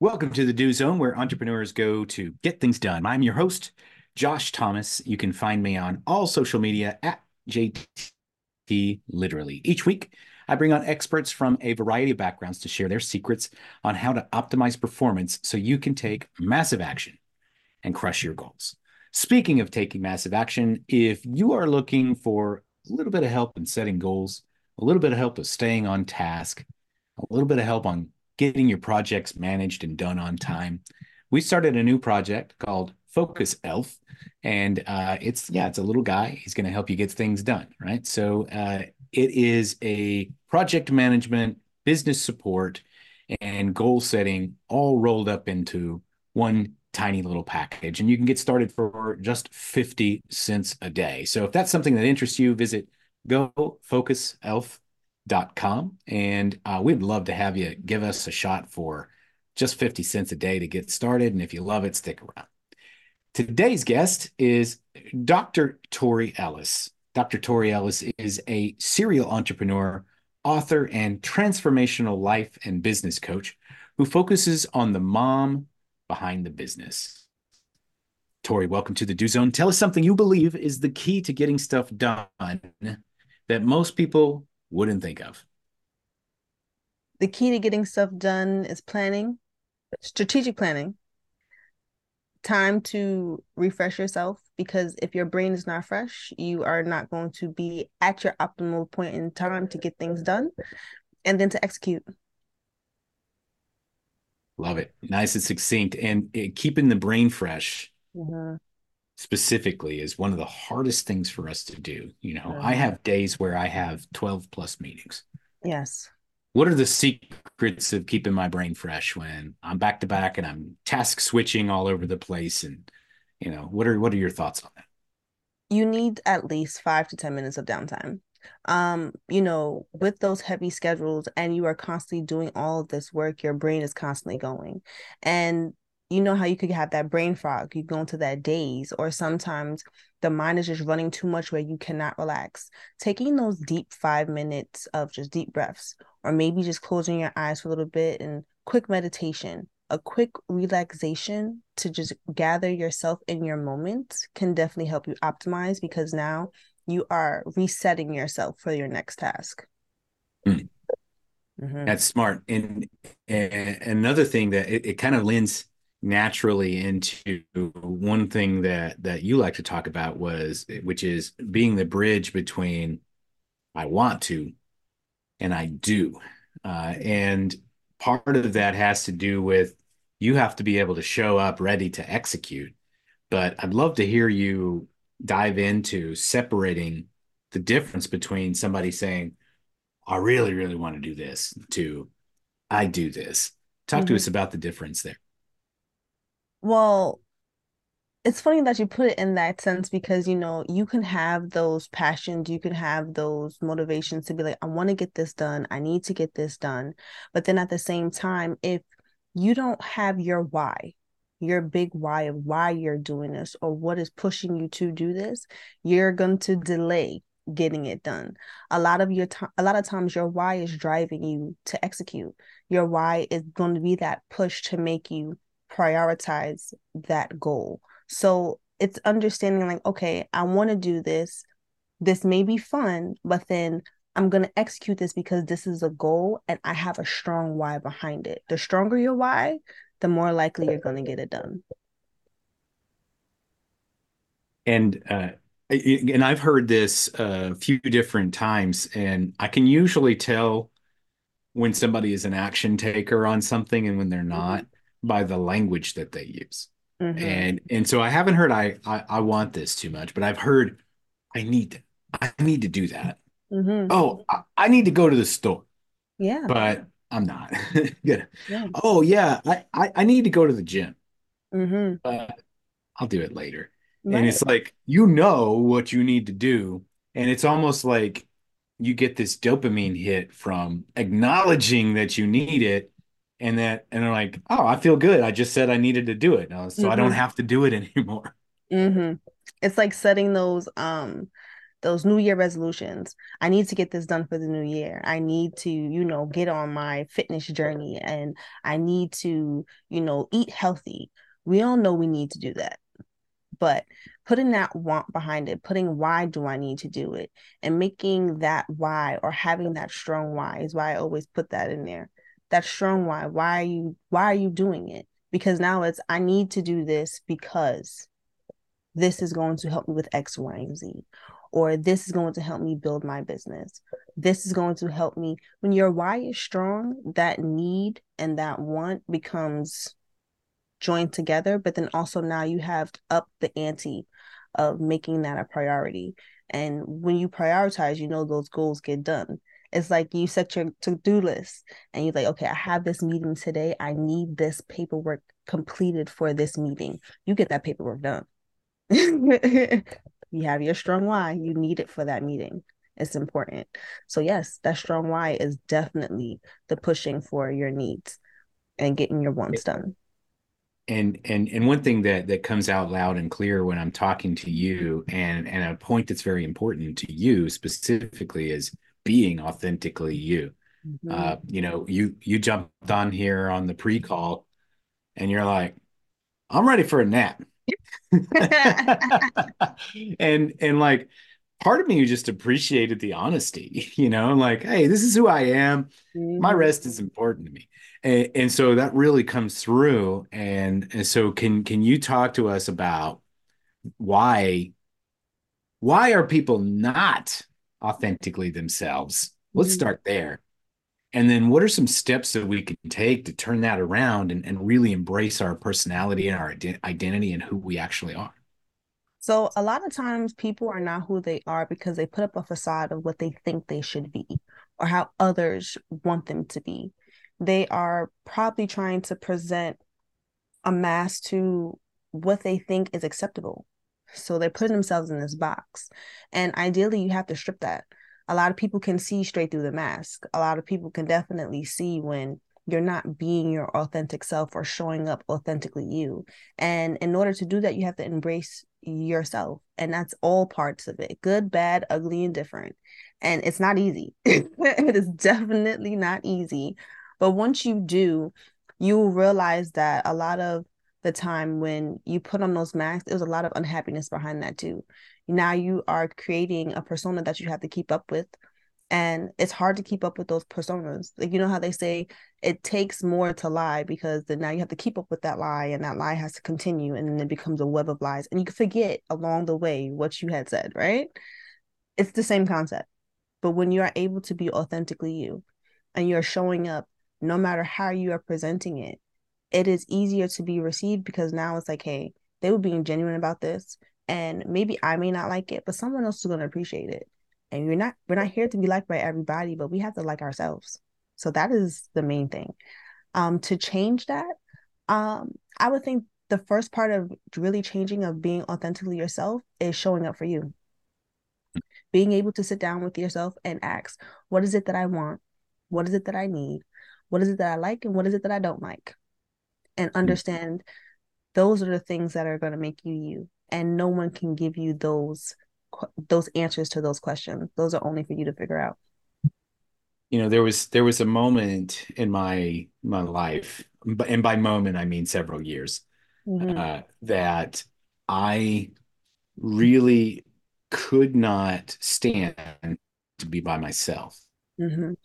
Welcome to the Do Zone, where entrepreneurs go to get things done. I'm your host, Josh Thomas. You can find me on all social media at JT Literally. Each week, I bring on experts from a variety of backgrounds to share their secrets on how to optimize performance so you can take massive action and crush your goals. Speaking of taking massive action, if you are looking for a little bit of help in setting goals, a little bit of help with staying on task, a little bit of help on getting your projects managed and done on time, we started a new project called Focus Elf, and it's a little guy. He's going to help you get things done, right? So it is a project management, business support, and goal setting all rolled up into one tiny little package. And you can get started for just 50 cents a day. So if that's something that interests you, visit gofocuself.com. And we'd love to have you give us a shot for just 50 cents a day to get started. And if you love it, stick around. Today's guest is Dr. Tori Ellis. Dr. Tori Ellis is a serial entrepreneur, author, and transformational life and business coach who focuses on the mom behind the business. Tori, welcome to the Do Zone. Tell us something you believe is the key to getting stuff done that most people wouldn't think of. The key to getting stuff done is planning, strategic planning, time to refresh yourself. Because if your brain is not fresh, you are not going to be at your optimal point in time to get things done and then to execute. Love it. Nice and succinct. And keeping the brain fresh Mm-hmm. specifically is one of the hardest things for us to do. I Mm-hmm. have days where I have 12 plus meetings. Yes. What are the secrets of keeping my brain fresh when I'm back to back and I'm task switching all over the place? And what are your thoughts on that? You need at least 5 to 10 minutes of downtime. With those heavy schedules and you are constantly doing all of this work, your brain is constantly going. And you know how you could have that brain fog, you go into that daze, or sometimes the mind is just running too much where you cannot relax. Taking those deep 5 minutes of just deep breaths, or maybe just closing your eyes for a little bit and quick meditation, a quick relaxation to just gather yourself in your moment can definitely help you optimize because now you are resetting yourself for your next task. Mm, Mm-hmm. that's smart. And another thing that it kind of lends naturally into one thing that you like to talk about which is being the bridge between I want to and I do. And part of that has to do with you have to be able to show up ready to execute. But I'd love to hear you dive into separating the difference between somebody saying, I really, really want to do this to I do this. Talk to Mm-hmm. us about the difference there. Well, it's funny that you put it in that sense because you can have those passions, you can have those motivations to be like, I want to get this done, I need to get this done. But then at the same time, if you don't have your why, your big why of why you're doing this or what is pushing you to do this, you're going to delay getting it done. A lot of times your why is driving you to execute. Your why is going to be that push to make you prioritize that goal. So it's understanding like, okay, I want to do this. This may be fun, but then I'm going to execute this because this is a goal and I have a strong why behind it. The stronger your why, the more likely you're going to get it done. And I've heard this a few different times, and I can usually tell when somebody is an action taker on something and when they're Mm-hmm. not by the language that they use. Mm-hmm. And so I haven't heard I want this too much, but I've heard I need to do that. Mm-hmm. Oh, I need to go to the store, Yeah. but I'm not. Good. Yeah. Oh yeah, I need to go to the gym, Mm-hmm. but I'll do it later. And Right. it's like you know what you need to do, and it's almost like you get this dopamine hit from acknowledging that you need it, and they're like, oh, I feel good. I just said I needed to do it, so I don't Mm-hmm. have to do it anymore. Mm-hmm. It's like setting those those New Year resolutions. I need to get this done for the new year. I need to, get on my fitness journey, and I need to, eat healthy. We all know we need to do that. But putting that want behind it, putting why do I need to do it, and making that why, or having that strong why, is why I always put that in there. That strong why. Why are you doing it? Because now it's, I need to do this because this is going to help me with X, Y, and Z. Or this is going to help me build my business. This is going to help me. When your why is strong, that need and that want becomes joined together, but then also now you have up the ante of making that a priority. And when you prioritize, those goals get done. It's like you set your to-do list and you're like, okay, I have this meeting today. I need this paperwork completed for this meeting. You get that paperwork done. You have your strong why, you need it for that meeting. It's important. So yes, that strong why is definitely the pushing for your needs and getting your wants done. And one thing that comes out loud and clear when I'm talking to you, and a point that's very important to you specifically, is being authentically you. Mm-hmm. You jumped on here on the pre-call and you're like, I'm ready for a nap. And like, part of me just appreciated the honesty, like, hey, this is who I am. My Mm-hmm. rest is important to me. And so that really comes through. And so can you talk to us about why are people not authentically themselves? Let's Mm-hmm. start there. And then what are some steps that we can take to turn that around and really embrace our personality and our identity and who we actually are? So a lot of times people are not who they are because they put up a facade of what they think they should be or how others want them to be. They are probably trying to present a mask to what they think is acceptable. So they're putting themselves in this box. And ideally, you have to strip that. A lot of people can see straight through the mask. A lot of people can definitely see when you're not being your authentic self or showing up authentically you. And in order to do that, you have to embrace yourself. And that's all parts of it, good, bad, ugly, and different. And it's not easy. It is definitely not easy. But once you do, you will realize that a lot of the time when you put on those masks, there's a lot of unhappiness behind that too. Now you are creating a persona that you have to keep up with. And it's hard to keep up with those personas. Like, you know how they say it takes more to lie because then now you have to keep up with that lie and that lie has to continue and then it becomes a web of lies. And you can forget along the way what you had said, right? It's the same concept. But when you are able to be authentically you and you're showing up, no matter how you are presenting it, it is easier to be received because now it's like, hey, they were being genuine about this. And maybe I may not like it, but someone else is going to appreciate it. And we're not here to be liked by everybody, but we have to like ourselves. So that is the main thing. To change that, I would think the first part of really changing, of being authentically yourself, is showing up for you. Being able to sit down with yourself and ask, what is it that I want? What is it that I need? What is it that I like? And what is it that I don't like? And understand those are the things that are going to make you you. And no one can give you those answers to those questions. Those are only for you to figure out. There was a moment in my life, and by moment I mean several years, Mm-hmm. that I really could not stand to be by myself. Mm-hmm.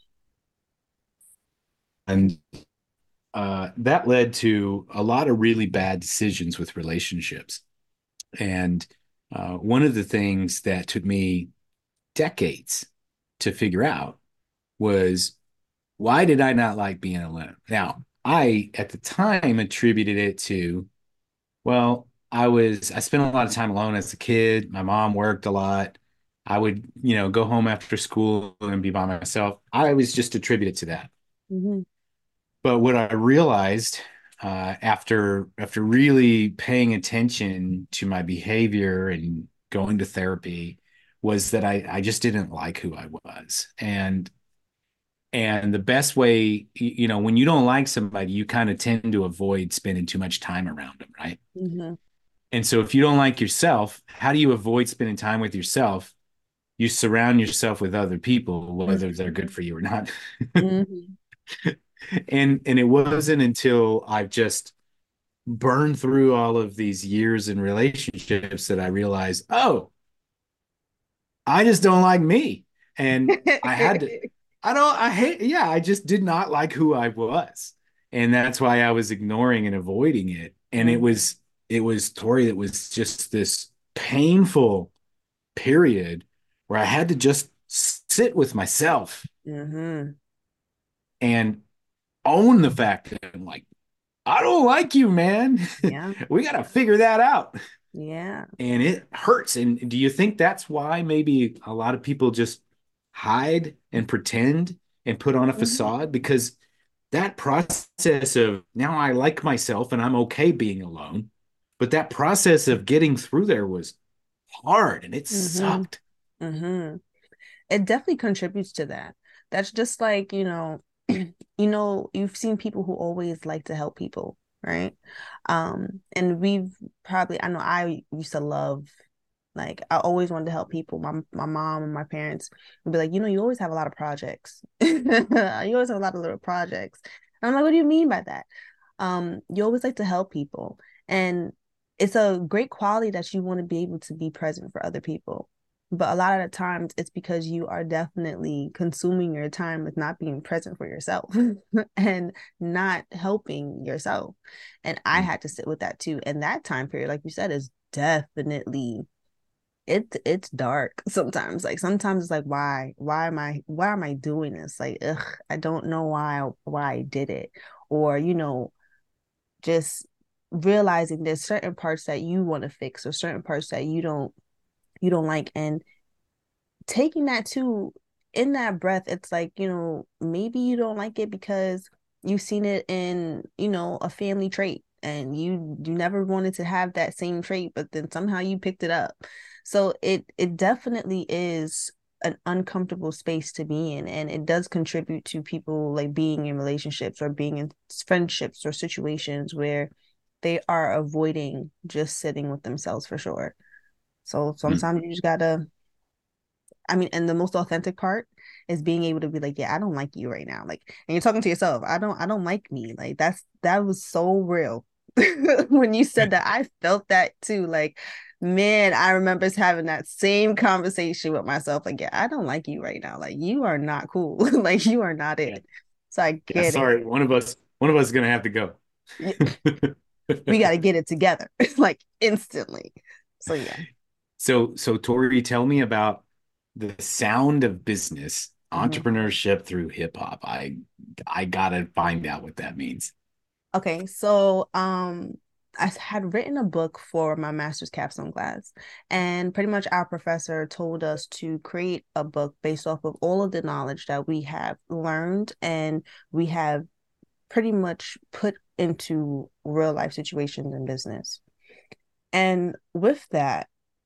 And that led to a lot of really bad decisions with relationships. And one of the things that took me decades to figure out was, why did I not like being alone? Now, I at the time attributed it to, well, I spent a lot of time alone as a kid. My mom worked a lot. I would, go home after school and be by myself. I was just attributed to that. Mm-hmm. But what I realized, after really paying attention to my behavior and going to therapy, was that I just didn't like who I was. And the best way, when you don't like somebody, you kind of tend to avoid spending too much time around them, right? Mm-hmm. And so if you don't like yourself, how do you avoid spending time with yourself? you surround yourself with other people, whether they're Mhm. good for you or not. Mhm. And it wasn't until I've just burned through all of these years in relationships that I realized, oh, I just don't like me. And I had to, I don't, I hate, yeah, I just did not like who I was. And that's why I was ignoring and avoiding it. And Mhm. it was Tori, that was just this painful period where I had to just sit with myself Mhm. and own the fact that I'm like, I don't like you, man. Yeah. We got to figure that out. Yeah. And it hurts. And do you think that's why maybe a lot of people just hide and pretend and put on a Mhm. facade? Because that process of now I like myself and I'm okay being alone, but that process of getting through there was hard and it Mhm. sucked. Mhm. It definitely contributes to that. That's just like, you've seen people who always like to help people, right? And we've probably, I know I used to love, like, I always wanted to help people. My mom and my parents would be like, you always have a lot of projects. You always have a lot of little projects. And I'm like, what do you mean by that? You always like to help people. And it's a great quality that you want to be able to be present for other people. But a lot of the times it's because you are definitely consuming your time with not being present for yourself and not helping yourself. And I had to sit with that too. And that time period, like you said, is definitely it's dark sometimes. Like sometimes it's like why am I doing this? Like, I don't know why I did it. Or, just realizing there's certain parts that you want to fix or certain parts that you don't like, and taking that too in that breath. It's like, maybe you don't like it because you've seen it in, a family trait, and you never wanted to have that same trait, but then somehow you picked it up. So it definitely is an uncomfortable space to be in, and it does contribute to people like being in relationships or being in friendships or situations where they are avoiding just sitting with themselves for sure. So sometimes you just gotta, and the most authentic part is being able to be like, yeah, I don't like you right now. Like, and you're talking to yourself, I don't like me. Like that was so real. When you said that, I felt that too. Like, man, I remember having that same conversation with myself. Like, yeah, I don't like you right now. Like, you are not cool. Like, you are not Yeah. it. So I Yeah. get it. Sorry. One of us is going to have to go. We got to get it together, like instantly. So yeah. So Tori, tell me about the sound of business, Mhm. entrepreneurship through hip hop. I gotta find out what that means. Okay, so I had written a book for my master's capstone class, and pretty much our professor told us to create a book based off of all of the knowledge that we have learned and we have pretty much put into real life situations in business. And with that,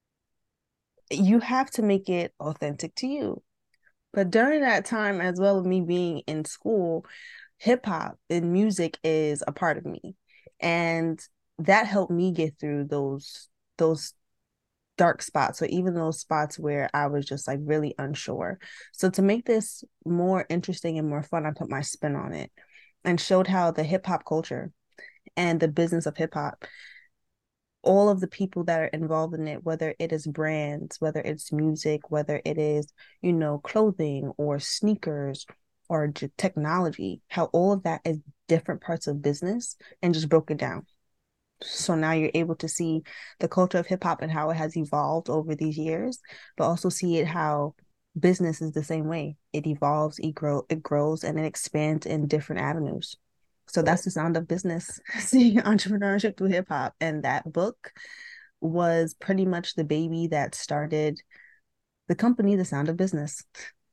you have to make it authentic to you. But during that time, as well as me being in school, hip hop and music is a part of me. And that helped me get through those dark spots, or even those spots where I was just like really unsure. So to make this more interesting and more fun, I put my spin on it and showed how the hip hop culture and the business of hip hop, all of the people that are involved in it, whether it is brands, whether it's music, whether it is, clothing or sneakers or technology, how all of that is different parts of business, and just broke it down. So now you're able to see the culture of hip hop and how it has evolved over these years, but also see it how business is the same way. It evolves, it grows, and it expands in different avenues. So that's the sound of business, seeing entrepreneurship through hip hop. And that book was pretty much the baby that started the company, The Sound of Business.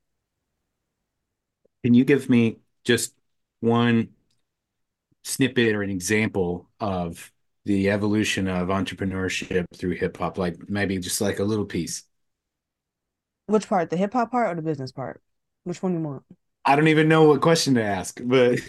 Can you give me just one snippet or an example of the evolution of entrepreneurship through hip hop? Like maybe just like a little piece. Which part, the hip hop part or the business part? Which one you want? I don't even know what question to ask, but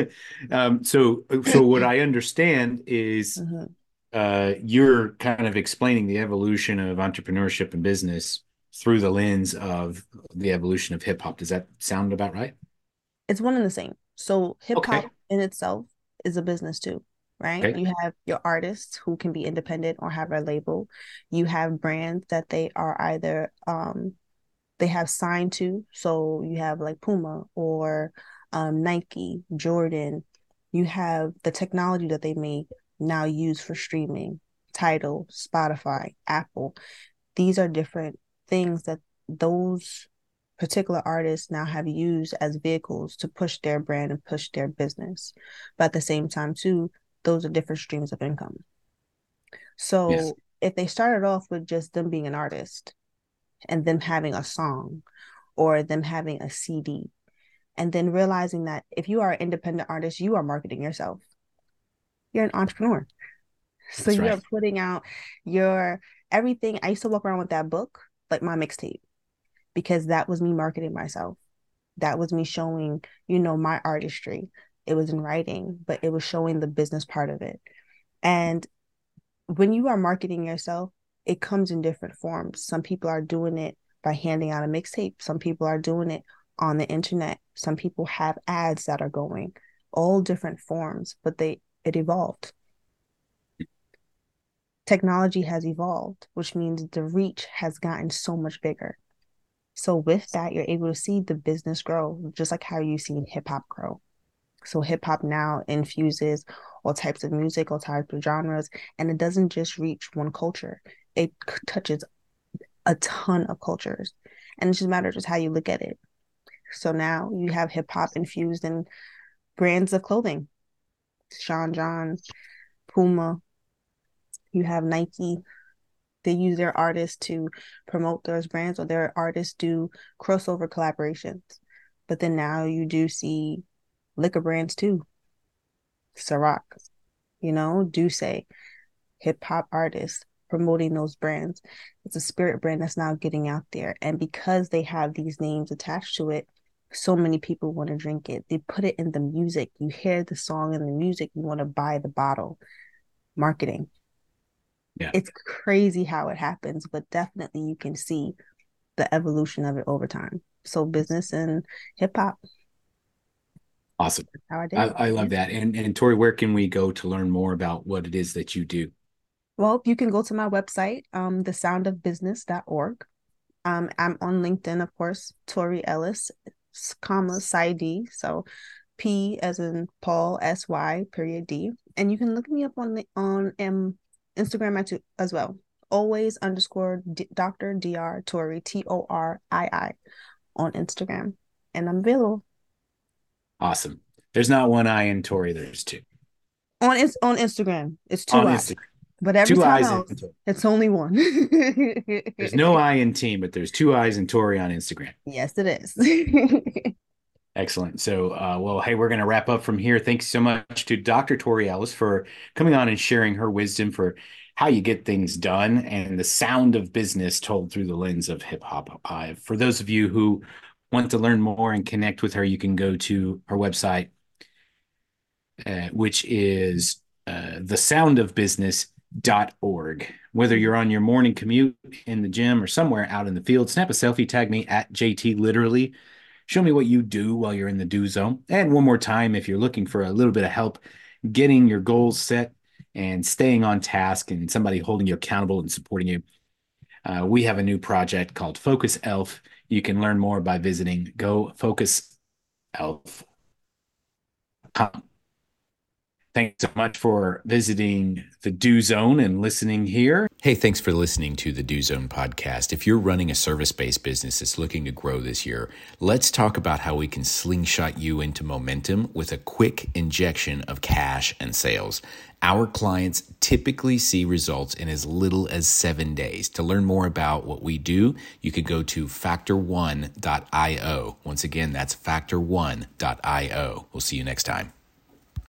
so what I understand is Mm-hmm. you're kind of explaining the evolution of entrepreneurship and business through the lens of the evolution of hip hop. Does that sound about right? It's one and the same. So hip hop Okay. in itself is a business too, right? Okay. You have your artists who can be independent or have a label. You have brands that they are either they have signed to. So you have like Puma or Nike, Jordan. You have the technology that they make now used for streaming, Tidal, Spotify, Apple. These are different things that those particular artists now have used as vehicles to push their brand and push their business. But at the same time, too, those are different streams of income. Yes. So if they started off with just them being an artist and them having a song or them having a CD, and then realizing that if you are an independent artist, you are marketing yourself. You're an entrepreneur. So That's you right. are putting out your everything. I used to walk around with that book, like my mixtape, because that was me marketing myself. That was me showing, my artistry. It was in writing, but it was showing the business part of it. And when you are marketing yourself, it comes in different forms. Some people are doing it by handing out a mixtape. Some people are doing it on the internet. Some people have ads that are going, all different forms, but it evolved. Technology has evolved, which means the reach has gotten so much bigger. So with that, you're able to see the business grow, just like how you've seen hip hop grow. So hip hop now infuses all types of music, all types of genres, and it doesn't just reach one culture. It touches a ton of cultures. And it just matters just how you look at it. So now you have hip hop infused in brands of clothing. Sean John, Puma, you have Nike. They use their artists to promote those brands, or their artists do crossover collaborations. But then now you do see liquor brands too. Ciroc, do say hip hop artists promoting those brands. It's a spirit brand that's now getting out there. And because they have these names attached to it, so many people want to drink it. They put it in the music. You hear the song and the music, you want to buy the bottle. Marketing. Yeah. It's crazy how it happens, but definitely you can see the evolution of it over time. So business and hip hop, Awesome. how I I, did it. I Yeah. love that. And Tori, where can we go to learn more about what it is that you do? Well, you can go to my website, thesoundofbusiness.org. I'm on LinkedIn, of course, Tori Ellis, comma, Side. So P as in Paul, SY, period D. And you can look me up on Instagram as well. Always underscore Dr. Dr. Tori, Torii on Instagram. And I'm available. Awesome. There's not one I in Tori, there's two. On Instagram. It's On two eyes. Instagram. But every Two time eyes in else, Tori. it's only one. There's no I in team, but there's two eyes in Tori on Instagram. Yes, it is. Excellent. So, well, hey, we're going to wrap up from here. Thanks so much to Dr. Tori Ellis for coming on and sharing her wisdom for how you get things done and the sound of business told through the lens of hip hop. For those of you who want to learn more and connect with her, you can go to her website, which is thesoundofbusiness.org. Whether you're on your morning commute, in the gym, or somewhere out in the field, snap a selfie, tag me at JT Literally. Show me what you do while you're in the do zone. And one more time, if you're looking for a little bit of help getting your goals set and staying on task and somebody holding you accountable and supporting you, we have a new project called Focus Elf. You can learn more by visiting gofocuself.com. Thanks so much for visiting the Do Zone and listening here. Hey, thanks for listening to the Do Zone podcast. If you're running a service-based business that's looking to grow this year, let's talk about how we can slingshot you into momentum with a quick injection of cash and sales. Our clients typically see results in as little as 7 days. To learn more about what we do, you could go to factor1.io. Once again, that's factor1.io. We'll see you next time.